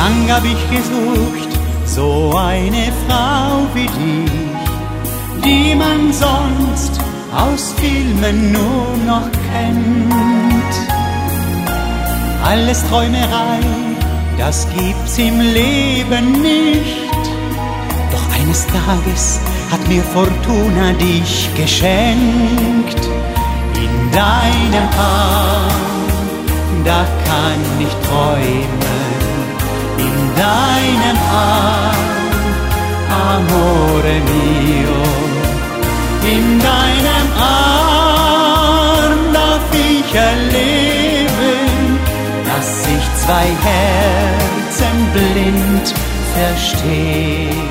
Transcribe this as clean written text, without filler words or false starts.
Lang hab ich gesucht, so eine Frau wie dich, die man sonst aus Filmen nur noch kennt. Alles Träumerei, das gibt's im Leben nicht. Doch eines Tages hat mir Fortuna dich geschenkt. In deinem Arm, da kann ich träumen. In deinem Arm, amore mio. In deinem Arm darf ich erleben, dass sich zwei Herzen blind verstehen.